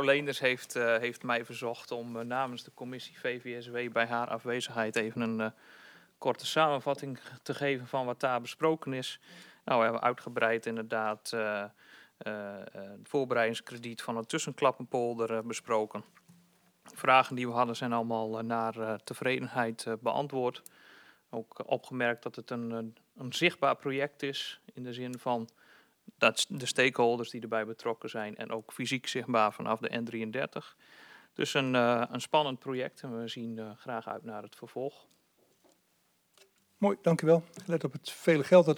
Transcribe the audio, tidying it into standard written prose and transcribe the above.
Leenders heeft mij verzocht om namens de commissie VVSW bij haar afwezigheid even een korte samenvatting te geven van wat daar besproken is. Nou, we hebben uitgebreid inderdaad het voorbereidingskrediet van het Tussenklappenpolder besproken. Vragen die we hadden zijn allemaal naar tevredenheid beantwoord. Ook opgemerkt dat het een zichtbaar project is in de zin van dat de stakeholders die erbij betrokken zijn en ook fysiek zichtbaar vanaf de N33. Dus een spannend project en we zien graag uit naar het vervolg. Mooi, dank u wel. Gelet op het vele geld dat